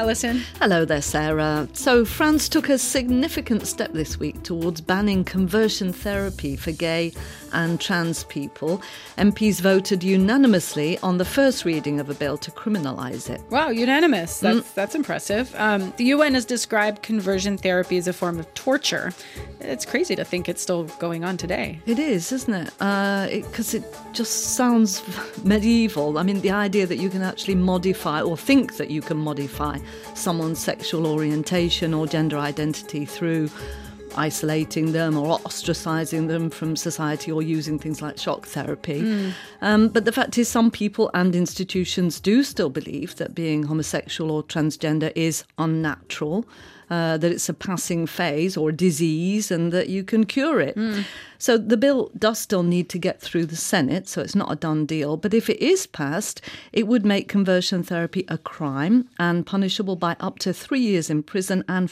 Alison. Hello there, Sarah. So France took a significant step this week towards banning conversion therapy for gay and trans people. MPs voted unanimously on the first reading of a bill to criminalise it. Wow, unanimous. That's impressive. The UN has described conversion therapy as a form of torture. It's crazy to think it's still going on today. It is, isn't it? Because it just sounds medieval. I mean, the idea that you can actually modify or think that you can modify someone's sexual orientation or gender identity through isolating them or ostracizing them from society or using things like shock therapy. But the fact is some people and institutions do still believe that being homosexual or transgender is unnatural, that it's a passing phase or disease and that you can cure it. So the bill does still need to get through the Senate, so it's not a done deal. But if it is passed, it would make conversion therapy a crime and punishable by up to 3 years in prison and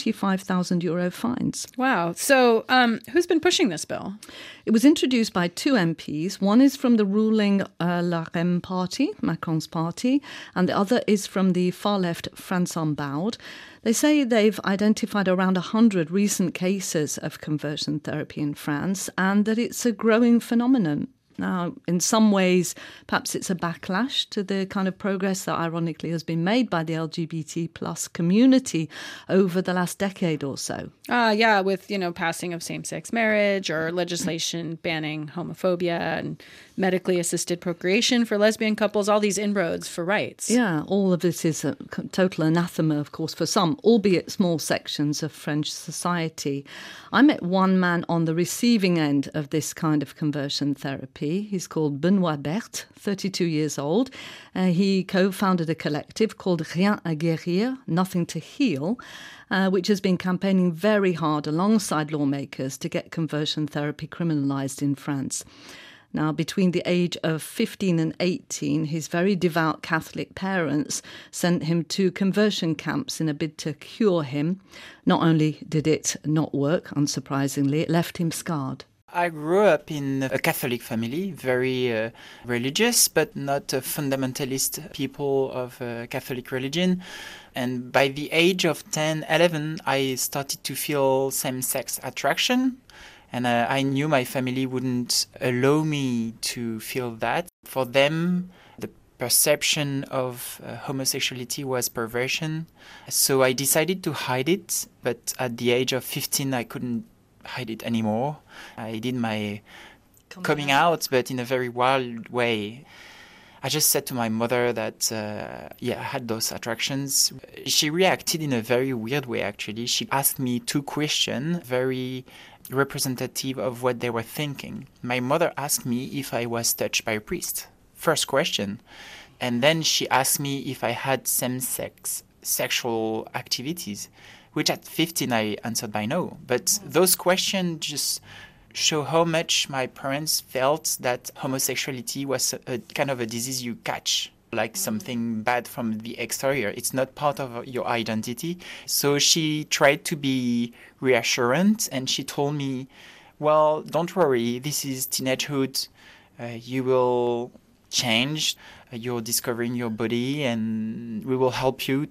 €45,000 fines. Wow. So who's been pushing this bill? It was introduced by two MPs. One is from the ruling LaREM party, Macron's party, and the other is from the far-left France Unbowed. They say they've identified around 100 recent cases of conversion therapy in France and that it's a growing phenomenon. Now, in some ways, perhaps it's a backlash to the kind of progress that ironically has been made by the LGBT plus community over the last decade or so. Yeah, with, passing of same-sex marriage or legislation banning homophobia and medically assisted procreation for lesbian couples, all these inroads for rights. Yeah, all of this is a total anathema, of course, for some, albeit small sections of French society. I met one man on the receiving end of this kind of conversion therapy. He's called Benoît Berthe, 32 years old. He co-founded a collective called Rien à guérir, Nothing to Heal, which has been campaigning very hard alongside lawmakers to get conversion therapy criminalised in France. Now, between the age of 15 and 18, his very devout Catholic parents sent him to conversion camps in a bid to cure him. Not only did it not work, unsurprisingly, it left him scarred. I grew up in a Catholic family, very religious, but not a fundamentalist people of Catholic religion. And by the age of 10, 11, I started to feel same-sex attraction. And I knew my family wouldn't allow me to feel that. For them, the perception of homosexuality was perversion. So I decided to hide it. But at the age of 15, I couldn't hide it anymore. I did my coming out, but in a very wild way. I just said to my mother that, I had those attractions. She reacted in a very weird way, actually. She asked me two questions, very representative of what they were thinking. My mother asked me if I was touched by a priest. First question. And then she asked me if I had same-sex sexual activities, which at 15 I answered by no. But those questions just show how much my parents felt that homosexuality was a kind of a disease you catch, like something bad from the exterior. It's not part of your identity. So she tried to be reassurant and she told me, well, don't worry, this is teenagehood. You will change. You're discovering your body and we will help you.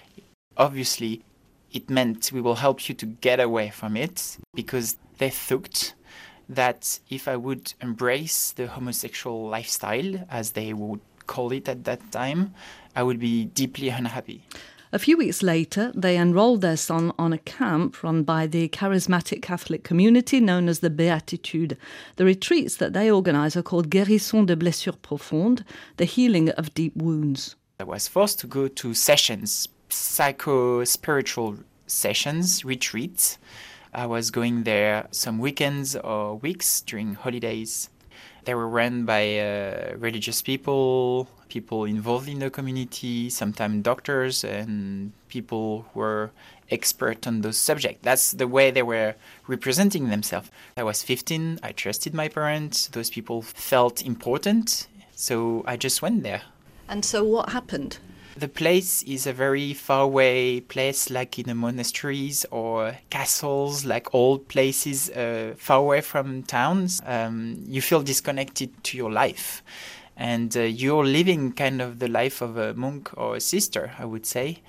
Obviously, it meant we will help you to get away from it because they thought that if I would embrace the homosexual lifestyle, as they would call it at that time, I would be deeply unhappy. A few weeks later, they enrolled their son on a camp run by the charismatic Catholic community known as the Béatitude. The retreats that they organise are called Guérison de blessures profondes, the healing of deep wounds. I was forced to go to sessions, psycho-spiritual sessions, retreats. I was going there some weekends or weeks during holidays. They were run by religious people involved in the community, sometimes doctors and people who were expert on those subjects. That's the way they were representing themselves. I was 15, I trusted my parents, those people felt important, so I just went there. And so what happened? The place is a very far away place, like in the monasteries or castles, like old places far away from towns. You feel disconnected to your life. And you're living kind of the life of a monk or a sister, I would say.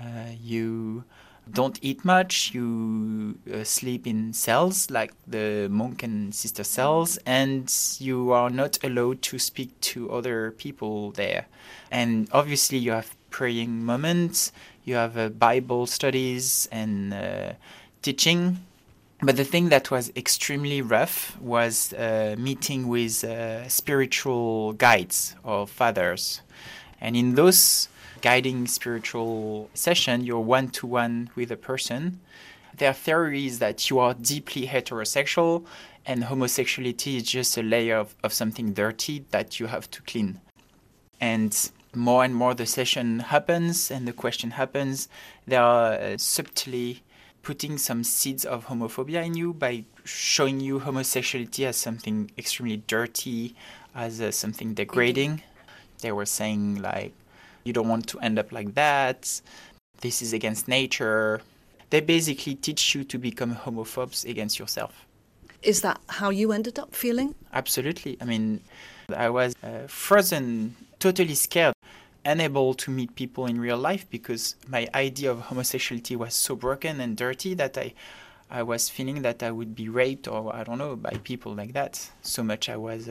You don't eat much, you sleep in cells like the monk and sister cells, and you are not allowed to speak to other people there. And obviously you have praying moments, you have Bible studies and teaching. But the thing that was extremely rough was meeting with spiritual guides or fathers. And in those guiding spiritual session, you're one-to-one with a person. Their theory is that you are deeply heterosexual and homosexuality is just a layer of something dirty that you have to clean. And more the session happens and the question happens, they are subtly putting some seeds of homophobia in you by showing you homosexuality as something extremely dirty, as something degrading. They were saying like, you don't want to end up like that. This is against nature. They basically teach you to become homophobes against yourself. Is that how you ended up feeling? Absolutely. I mean, I was frozen, totally scared, unable to meet people in real life because my idea of homosexuality was so broken and dirty that I was feeling that I would be raped or, I don't know, by people like that. So much I was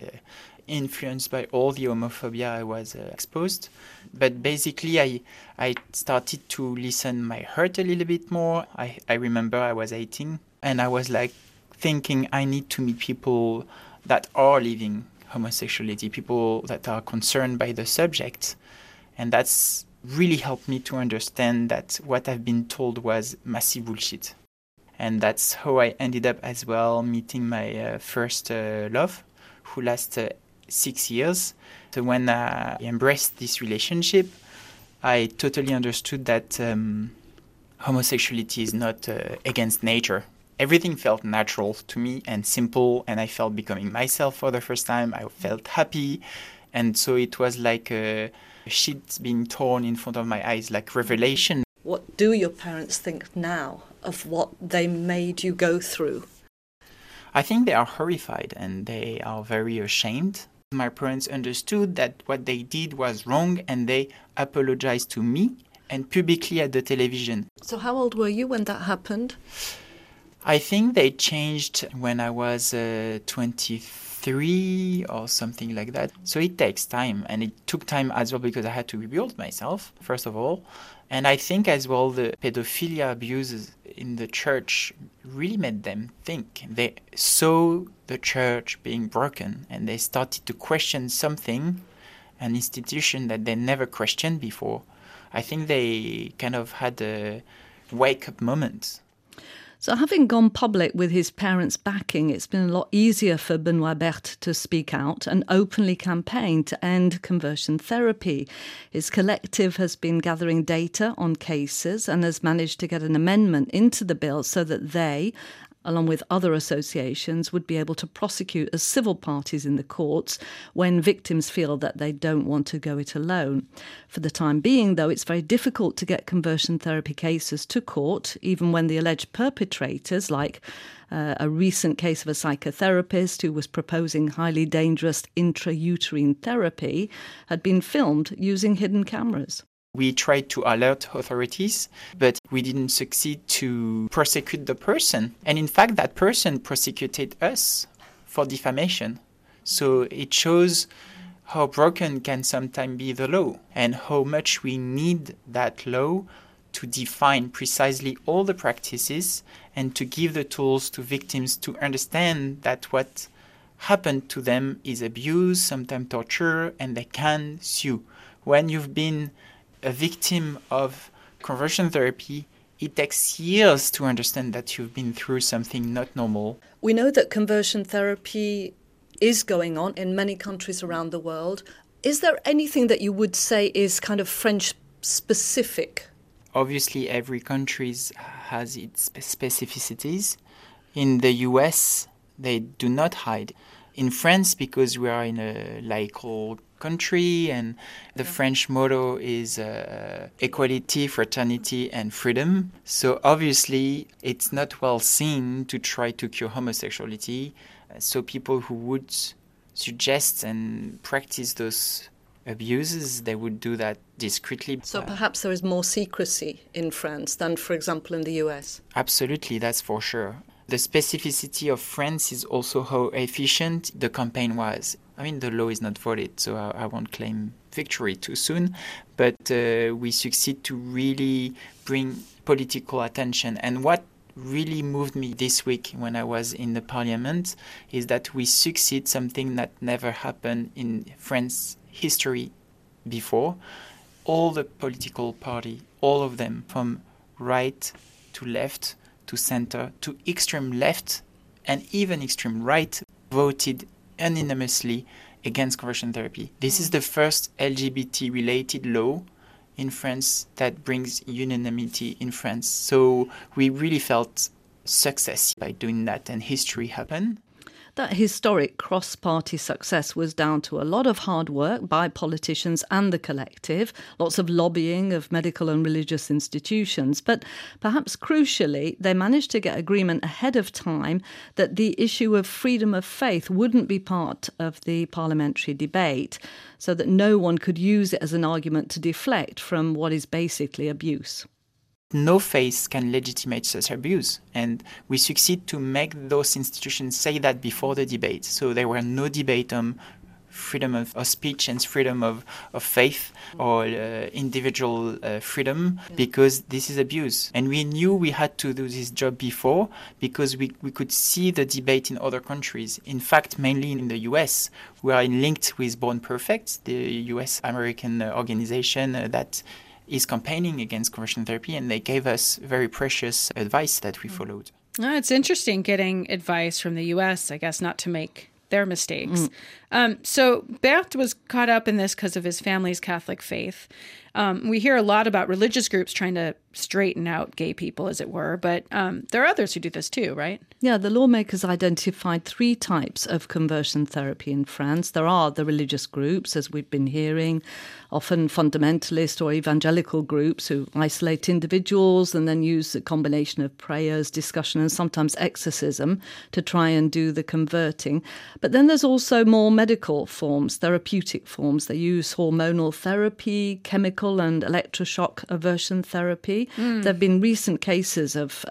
influenced by all the homophobia I was exposed. But basically, I started to listen my heart a little bit more. I remember I was 18 and I was like thinking I need to meet people that are living homosexuality, people that are concerned by the subject. And that's really helped me to understand that what I've been told was massive bullshit. And that's how I ended up as well meeting my first love, who lasted 6 years. So when I embraced this relationship, I totally understood that homosexuality is not against nature. Everything felt natural to me and simple, and I felt becoming myself for the first time. I felt happy, and so it was like a sheet being torn in front of my eyes, like revelation. What do your parents think now of what they made you go through? I think they are horrified and they are very ashamed. My parents understood that what they did was wrong and they apologized to me and publicly at the television. So how old were you when that happened? I think they changed when I was 23 or something like that. So it takes time, and it took time as well because I had to rebuild myself, first of all. And I think as well the pedophilia abuses in the church really made them think. They saw the church being broken and they started to question something, an institution that they never questioned before. I think they kind of had a wake-up moment. So having gone public with his parents' backing, it's been a lot easier for Benoit Berthe to speak out and openly campaign to end conversion therapy. His collective has been gathering data on cases and has managed to get an amendment into the bill so that they, along with other associations, would be able to prosecute as civil parties in the courts when victims feel that they don't want to go it alone. For the time being, though, it's very difficult to get conversion therapy cases to court, even when the alleged perpetrators, like a recent case of a psychotherapist who was proposing highly dangerous intrauterine therapy, had been filmed using hidden cameras. We tried to alert authorities, but we didn't succeed to prosecute the person. And in fact, that person prosecuted us for defamation. So it shows how broken can sometimes be the law and how much we need that law to define precisely all the practices and to give the tools to victims to understand that what happened to them is abuse, sometimes torture, and they can sue. When you've been a victim of conversion therapy, it takes years to understand that you've been through something not normal. We know that conversion therapy is going on in many countries around the world. Is there anything that you would say is kind of French specific? Obviously, every country has its specificities. In the US, they do not hide. In France, because we are in a laical country and the French motto is equality, fraternity and freedom. So obviously it's not well seen to try to cure homosexuality. So people who would suggest and practice those abuses, they would do that discreetly. So perhaps there is more secrecy in France than, for example, in the US. Absolutely, that's for sure. The specificity of France is also how efficient the campaign was. I mean, the law is not voted, so I won't claim victory too soon, but we succeed to really bring political attention. And what really moved me this week when I was in the parliament is that we succeed something that never happened in French history before. All the political party, all of them, from right to left to center to extreme left and even extreme right, voted unanimously against conversion therapy. This is the first LGBT-related law in France that brings unanimity in France. So we really felt success by doing that, and history happened. That historic cross-party success was down to a lot of hard work by politicians and the collective, lots of lobbying of medical and religious institutions, but perhaps crucially, they managed to get agreement ahead of time that the issue of freedom of faith wouldn't be part of the parliamentary debate, so that no one could use it as an argument to deflect from what is basically abuse. No faith can legitimate such abuse, and we succeed to make those institutions say that before the debate. So there were no debate on freedom of speech and freedom of faith or individual freedom, because this is abuse. And we knew we had to do this job before because we could see the debate in other countries. In fact, mainly in the US, we are linked with Born Perfect, the US-American organization that is campaigning against conversion therapy, and they gave us very precious advice that we followed. Oh, it's interesting getting advice from the U.S., I guess, not to make their mistakes. So Berthe was caught up in this because of his family's Catholic faith. We hear a lot about religious groups trying to straighten out gay people, as it were, but there are others who do this too, right? Yeah, the lawmakers identified 3 types of conversion therapy in France. There are the religious groups, as we've been hearing, often fundamentalist or evangelical groups who isolate individuals and then use a combination of prayers, discussion, and sometimes exorcism to try and do the converting. But then there's also more medical forms, therapeutic forms. They use hormonal therapy, chemical and electroshock aversion therapy. There have been recent cases of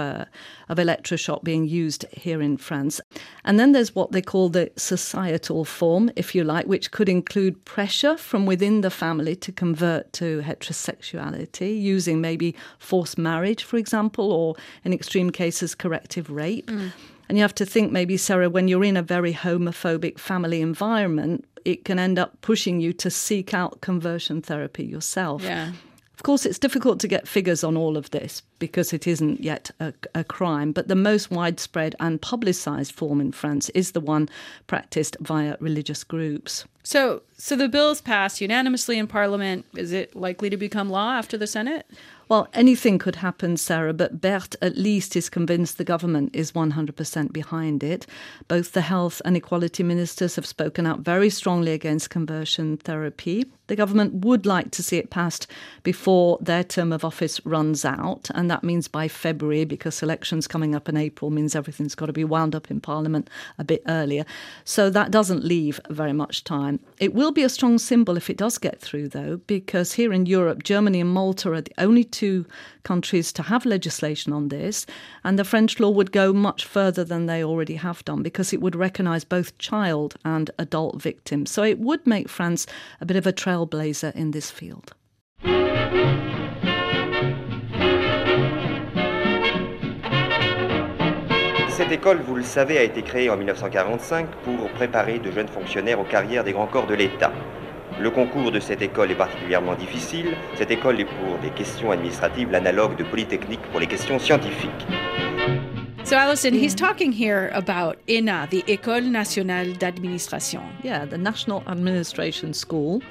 electroshock being used here in France. And then there's what they call the societal form, if you like, which could include pressure from within the family to convert to heterosexuality, using maybe forced marriage, for example, or in extreme cases, corrective rape. And you have to think maybe, Sarah, when you're in a very homophobic family environment, it can end up pushing you to seek out conversion therapy yourself. Yeah. Of course, it's difficult to get figures on all of this because it isn't yet a crime, but the most widespread and publicised form in France is the one practised via religious groups. So the bill's passed unanimously in Parliament. Is it likely to become law after the Senate? Well, anything could happen, Sarah, but Berthe at least is convinced the government is 100% behind it. Both the health and equality ministers have spoken out very strongly against conversion therapy. The government would like to see it passed before their term of office runs out, and that means by February, because elections coming up in April means everything's got to be wound up in Parliament a bit earlier. So that doesn't leave very much time. It will be a strong symbol if it does get through, though, because here in Europe, Germany and Malta are the only 2 countries to have legislation on this, and the French law would go much further than they already have done because it would recognise both child and adult victims. So it would make France a bit of a trailblazer in this field. Cette école, vous le savez, a été créée en 1945 pour préparer de jeunes fonctionnaires aux carrières des grands corps de l'État. Le concours de cette école est particulièrement difficile. Cette école est pour des questions administratives l'analogue de Polytechnique pour les questions scientifiques. So, Alison, he's talking here about ENA, the École Nationale d'Administration. Yeah, the National Administration School.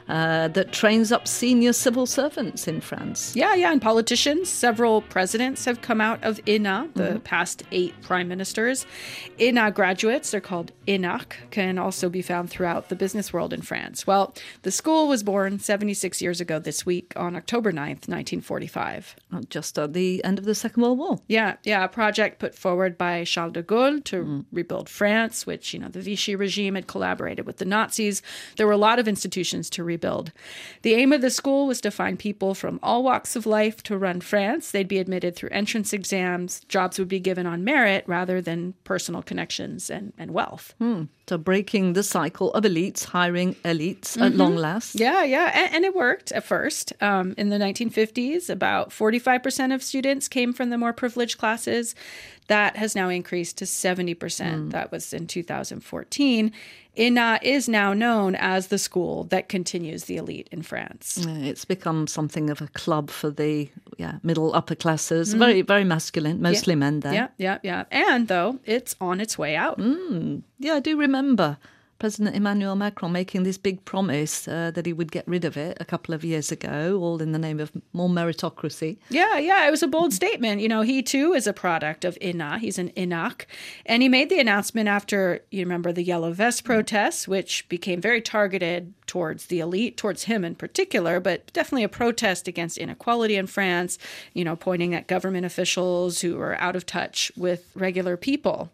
that trains up senior civil servants in France. Yeah, and politicians. Several presidents have come out of ENA, the past 8 prime ministers. ENA graduates, they're called ENAC, can also be found throughout the business world in France. Well, the school was born 76 years ago this week on October 9th, 1945. Just at the end of the Second World War. Yeah, a project put forward by Charles de Gaulle to rebuild France, which, the Vichy regime had collaborated with the Nazis. There were a lot of institutions to rebuild. The aim of the school was to find people from all walks of life to run France. They'd be admitted through entrance exams. Jobs would be given on merit rather than personal connections and wealth. So breaking the cycle of elites hiring elites at long last. Yeah. And it worked at first. In the 1950s, about 45% of students came from the more privileged classes. That has now increased to 70%. That was in 2014. ENA is now known as the school that continues the elite in France. It's become something of a club for the middle upper classes. Very, very masculine, mostly men there. Yeah. And though, it's on its way out. Yeah, I do remember President Emmanuel Macron making this big promise that he would get rid of it a couple of years ago, all in the name of more meritocracy. Yeah, it was a bold statement. He too is a product of ENA. He's an ENAC. And he made the announcement after, you remember, the Yellow Vest protests, which became very targeted towards the elite, towards him in particular, but definitely a protest against inequality in France, pointing at government officials who are out of touch with regular people.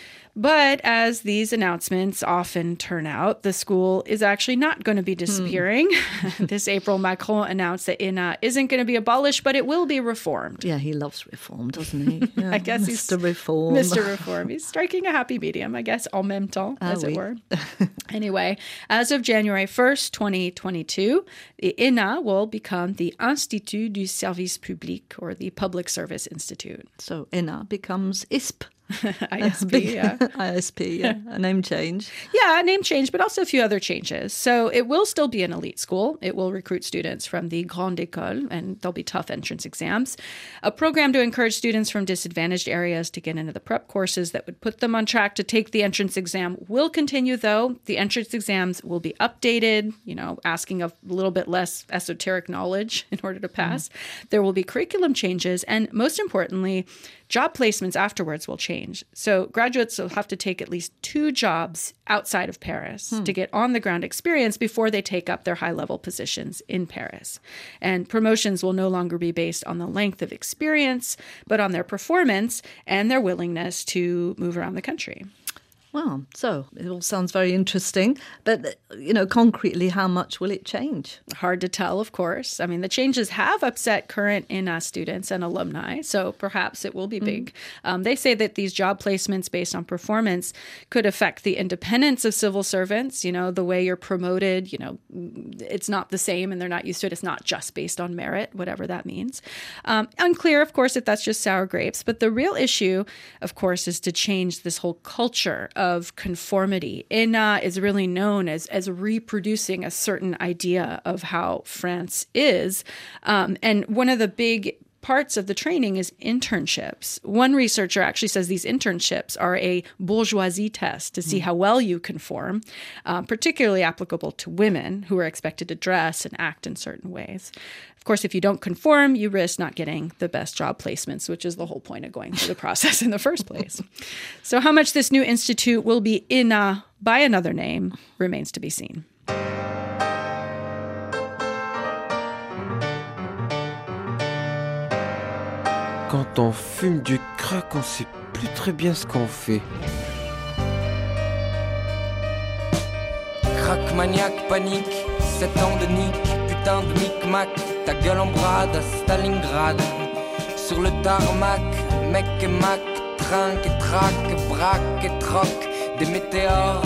But as these announcements often turn out, the school is actually not going to be disappearing. This April, Macron announced that ENA isn't going to be abolished, but it will be reformed. Yeah, he loves reform, doesn't he? Yeah, I guess Mr. Reform. Mr. Reform. He's striking a happy medium, I guess, en même temps, as it were. Anyway, as of January 1st, 2022, the ENA will become the Institut du Service Public, or the Public Service Institute. So ENA becomes ISP. ISP, yeah. ISP, yeah. A name change. Yeah, a name change, but also a few other changes. So it will still be an elite school. It will recruit students from the Grande École, and there'll be tough entrance exams. A program to encourage students from disadvantaged areas to get into the prep courses that would put them on track to take the entrance exam will continue, though. The entrance exams will be updated, asking of a little bit less esoteric knowledge in order to pass. There will be curriculum changes, and most importantly, job placements afterwards will change. So graduates will have to take at least 2 jobs outside of Paris to get on-the-ground experience before they take up their high-level positions in Paris. And promotions will no longer be based on the length of experience, but on their performance and their willingness to move around the country. Well, so it all sounds very interesting, but, concretely, how much will it change? Hard to tell, of course. I mean, the changes have upset current ENA students and alumni, so perhaps it will be big. They say that these job placements based on performance could affect the independence of civil servants. The way you're promoted, it's not the same and they're not used to it. It's not just based on merit, whatever that means. Unclear, of course, if that's just sour grapes, but the real issue, of course, is to change this whole culture of conformity. ENA is really known as reproducing a certain idea of how France is. And one of the big parts of the training is internships. One researcher actually says these internships are a bourgeoisie test to see how well you conform, particularly applicable to women who are expected to dress and act in certain ways. Of course, if you don't conform, you risk not getting the best job placements, which is the whole point of going through the process in the first place. So how much this new institute will be ENA by another name remains to be seen. Quand on fume du crack, on sait plus très bien ce qu'on fait. Crack, maniaque, panique, 7 ans de nique, putain de micmac, ta gueule en brade à Stalingrad. Sur le tarmac, mec et mac, trinque et traque, braque et troque, des météores.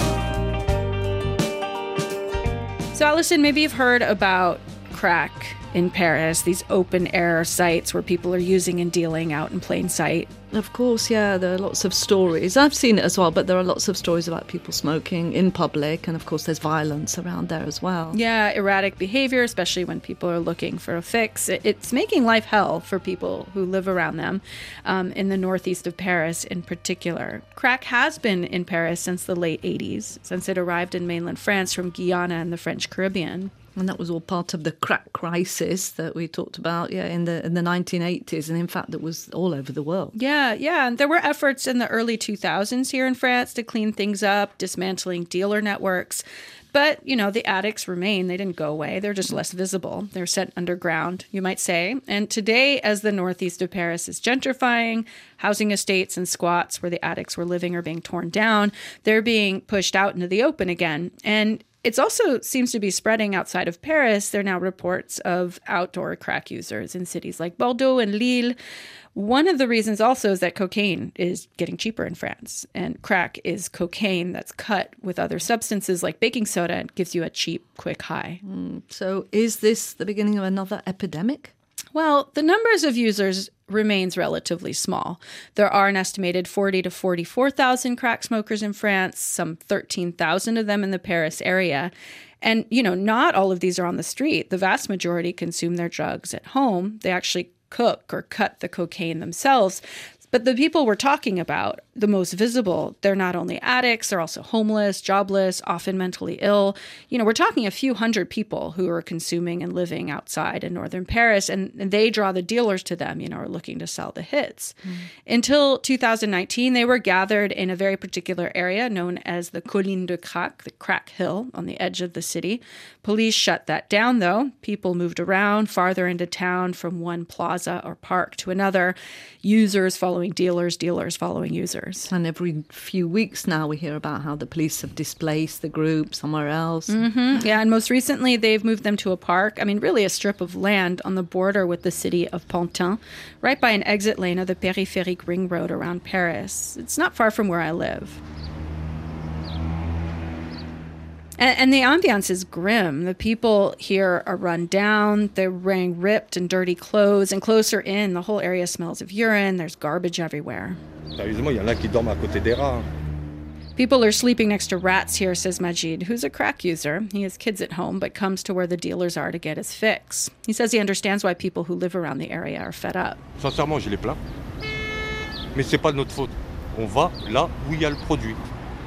So Alison, maybe you've heard about crack in Paris, these open-air sites where people are using and dealing out in plain sight. Of course, yeah, there are lots of stories. I've seen it as well, but there are lots of stories about people smoking in public, and of course there's violence around there as well. Yeah, erratic behavior, especially when people are looking for a fix. It's making life hell for people who live around them, in the northeast of Paris in particular. Crack has been in Paris since the late 80s, since it arrived in mainland France from Guyana and the French Caribbean. And that was all part of the crack crisis that we talked about, in the 1980s. And in fact, that was all over the world. Yeah. And there were efforts in the early 2000s here in France to clean things up, dismantling dealer networks. But, the addicts remain. They didn't go away. They're just less visible. They're set underground, you might say. And today, as the northeast of Paris is gentrifying, housing estates and squats where the addicts were living are being torn down. They're being pushed out into the open again. And it also seems to be spreading outside of Paris. There are now reports of outdoor crack users in cities like Bordeaux and Lille. One of the reasons also is that cocaine is getting cheaper in France, and crack is cocaine that's cut with other substances like baking soda and gives you a cheap, quick high. So is this the beginning of another epidemic? Well, the numbers of users remains relatively small. There are an estimated 40 to 44,000 crack smokers in France, some 13,000 of them in the Paris area. And, not all of these are on the street. The vast majority consume their drugs at home. They actually cook or cut the cocaine themselves. But the people we're talking about, the most visible, they're not only addicts, they're also homeless, jobless, often mentally ill. We're talking a few hundred people who are consuming and living outside in northern Paris, and they draw the dealers to them, are looking to sell the hits. Until 2019, they were gathered in a very particular area known as the Colline de Crack, the Crack Hill on the edge of the city. Police shut that down, though. People moved around farther into town from one plaza or park to another, users following dealers, dealers following users. And every few weeks now we hear about how the police have displaced the group somewhere else. Mm-hmm. Yeah, and most recently they've moved them to a park, really a strip of land on the border with the city of Pantin, right by an exit lane of the Périphérique Ring Road around Paris. It's not far from where I live. And the ambiance is grim. The people here are run down. They're wearing ripped and dirty clothes. And closer in, the whole area smells of urine. There's garbage everywhere. People are sleeping next to rats here, says Majid, who's a crack user. He has kids at home, but comes to where the dealers are to get his fix. He says he understands why people who live around the area are fed up. Sincèrement, je les plains. Mais c'est pas de notre faute. On va là où il y a le produit.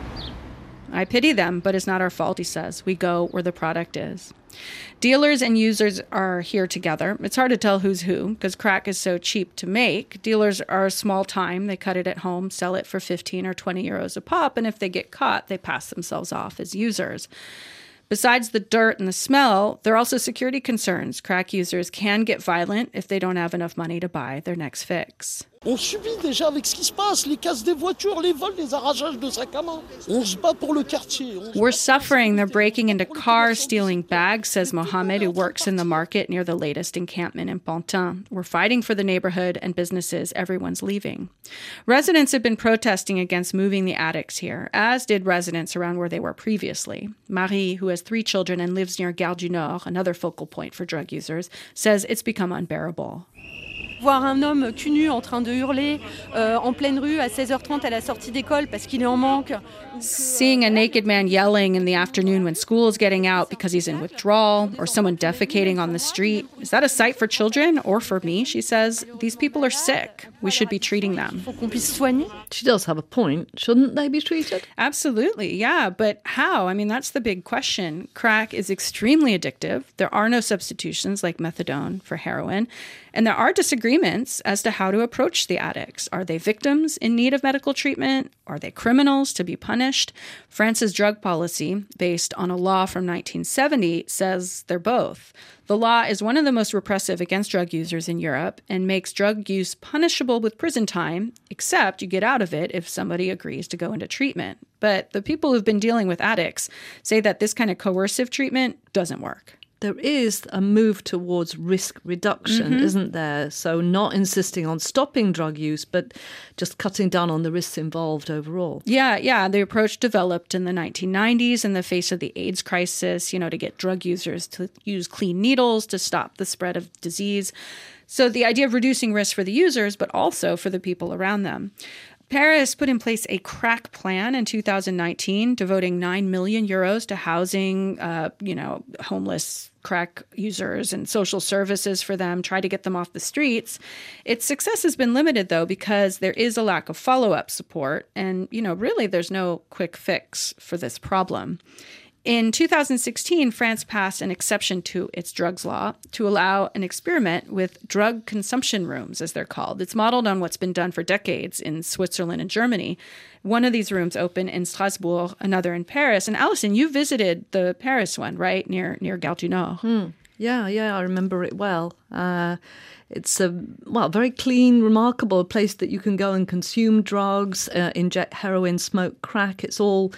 I pity them, but it's not our fault, he says. We go where the product is. Dealers and users are here together. It's hard to tell who's who because crack is so cheap to make. Dealers are small time. They cut it at home, sell it for 15 or 20 euros a pop, and if they get caught, they pass themselves off as users. Besides the dirt and the smell, there are also security concerns. Crack users can get violent if they don't have enough money to buy their next fix. On subit déjà avec ce qui se passe, les casses des voitures, les vols, les arrachages de sacs à main. On se bat pour le quartier. We're suffering. They're breaking into cars, stealing bags, says Mohammed, who works in the market near the latest encampment in Pantin. We're fighting for the neighborhood and businesses. Everyone's leaving. Residents have been protesting against moving the addicts here, as did residents around where they were previously. Marie, who has 3 children and lives near Gare du Nord, another focal point for drug users, says it's become unbearable. Voir un homme cul nu en train de hurler en pleine rue à 16h30 à la sortie d'école parce qu'il est en manque. Seeing a naked man yelling in the afternoon when school is getting out because he's in withdrawal, or someone defecating on the street, is that a sight for children or for me? She says, these people are sick. We should be treating them. Faut qu'on puisse soigner. She does have a point. Shouldn't they be treated? Absolutely, yeah. But how? That's the big question. Crack is extremely addictive. There are no substitutions like methadone for heroin. And there are disagreements as to how to approach the addicts. Are they victims in need of medical treatment? Are they criminals to be punished? France's drug policy, based on a law from 1970, says they're both. The law is one of the most repressive against drug users in Europe and makes drug use punishable with prison time, except you get out of it if somebody agrees to go into treatment. But the people who've been dealing with addicts say that this kind of coercive treatment doesn't work. There is a move towards risk reduction, isn't there? So not insisting on stopping drug use, but just cutting down on the risks involved overall. Yeah. The approach developed in the 1990s in the face of the AIDS crisis, to get drug users to use clean needles to stop the spread of disease. So the idea of reducing risk for the users, but also for the people around them. Paris put in place a crack plan in 2019, devoting 9 million euros to housing, homeless crack users and social services for them, try to get them off the streets. Its success has been limited, though, because there is a lack of follow-up support. And, really, there's no quick fix for this problem. In 2016, France passed an exception to its drugs law to allow an experiment with drug consumption rooms, as they're called. It's modeled on what's been done for decades in Switzerland and Germany. One of these rooms opened in Strasbourg, another in Paris. And Alison, you visited the Paris one, right, near Gare du Nord? Yeah, I remember it well. It's a very clean, remarkable place that you can go and consume drugs, inject heroin, smoke crack. It's all,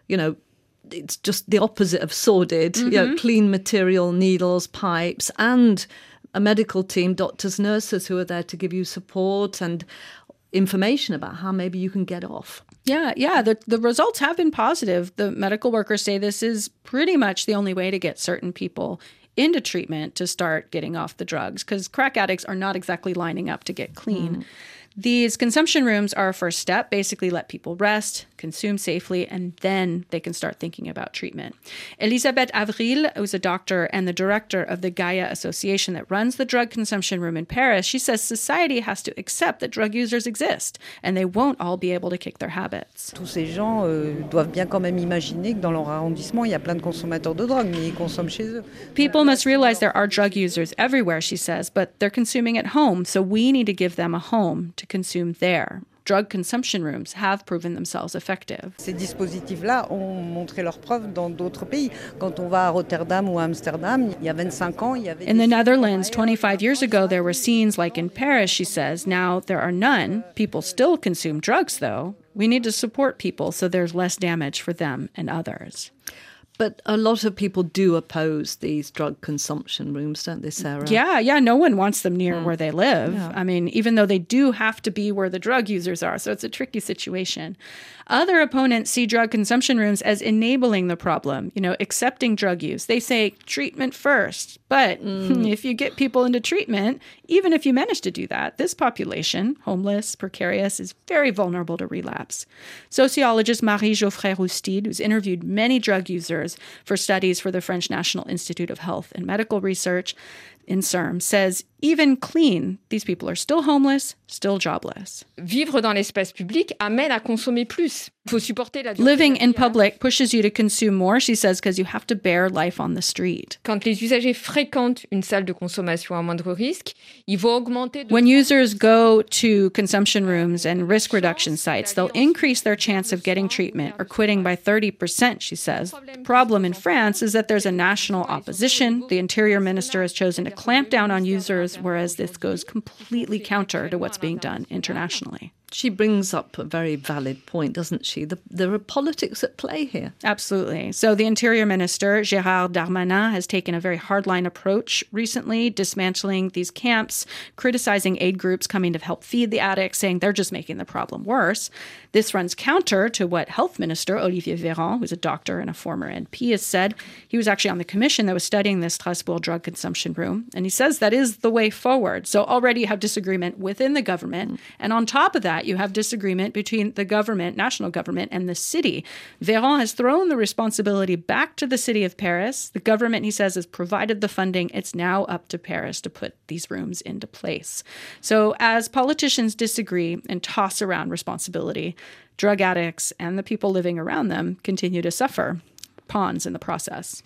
it's just the opposite of sordid. Clean material, needles, pipes, and a medical team, doctors, nurses who are there to give you support and information about how maybe you can get off. Yeah. The results have been positive. The medical workers say this is pretty much the only way to get certain people into treatment to start getting off the drugs, because crack addicts are not exactly lining up to get clean. These consumption rooms are a first step, basically let people rest, consume safely, and then they can start thinking about treatment. Elisabeth Avril, who's a doctor and the director of the Gaia Association that runs the drug consumption room in Paris, she says society has to accept that drug users exist and they won't all be able to kick their habits. Tous ces gens doivent bien quand même imaginer que dans leur arrondissement, il y a plein de consommateurs de drogue, mais ils consomment chez eux. People must realize there are drug users everywhere, she says, but they're consuming at home, so we need to give them a home to consume there. Drug consumption rooms have proven themselves effective. Ces dispositifs-là ont montré leurs preuves dans d'autres pays. Quand on va à Rotterdam ou à Amsterdam, il y a 25 ans, il y avait... In the Netherlands, 25 years ago, there were scenes like in Paris, she says. Now there are none. People still consume drugs, though. We need to support people so there's less damage for them and others. But a lot of people do oppose these drug consumption rooms, don't they, Sarah? Yeah. No one wants them near where they live. Yeah. I mean, even though they do have to be where the drug users are. So it's a tricky situation. Other opponents see drug consumption rooms as enabling the problem, accepting drug use. They say treatment first. But if you get people into treatment, even if you manage to do that, this population, homeless, precarious, is very vulnerable to relapse. Sociologist Marie Geoffrey Roustide, who's interviewed many drug users for studies for the French National Institute of Health and Medical Research, INSERM, says even clean, these people are still homeless, still jobless. Vivre dans l'espace public amène à consommer plus. Faut supporter la Living in public pushes you to consume more, she says, because you have to bear life on the street. Quand les usagers fréquentent une salle de consommation à moindre risque, ils vont augmenter... When users go to consumption rooms and risk reduction sites, they'll increase their chance of getting treatment or quitting by 30%, she says. The problem in France is that there's a national opposition. The interior minister has chosen to clamp down on users, whereas this goes completely counter to what's being done internationally. She brings up a very valid point, doesn't she? There are politics at play here. Absolutely. So the Interior Minister, Gérald Darmanin, has taken a very hardline approach recently, dismantling these camps, criticizing aid groups coming to help feed the addicts, saying they're just making the problem worse. This runs counter to what Health Minister Olivier Véran, who's a doctor and a former NP, has said. He was actually on the commission that was studying this Strasbourg drug consumption room, and he says that is the way forward. So already you have disagreement within the government, and on top of that, you have disagreement between the government, national government, and the city. Véran has thrown the responsibility back to the city of Paris. The government, he says, has provided the funding. It's now up to Paris to put these rooms into place. So as politicians disagree and toss around responsibility, drug addicts and the people living around them continue to suffer, pawns in the process.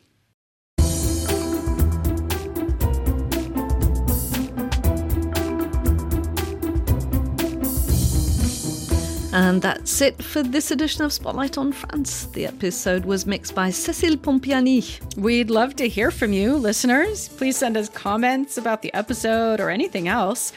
And that's it for this edition of Spotlight on France. The episode was mixed by Cécile Pompiani. We'd love to hear from you, listeners. Please send us comments about the episode or anything else.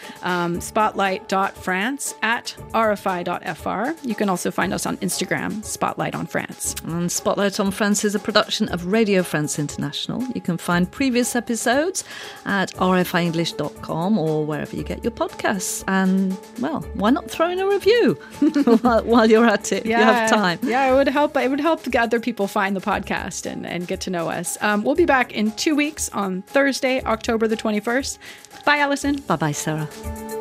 Spotlight.france@rfi.fr. You can also find us on Instagram, Spotlight on France. And Spotlight on France is a production of Radio France International. You can find previous episodes at rfienglish.com or wherever you get your podcasts. And, well, why not throw in a review? while you're at it. Yeah, you have time. Yeah, it would help other people find the podcast and get to know us. We'll be back in 2 weeks on Thursday, October the 21st. Bye, Alison. Bye-bye, Sarah.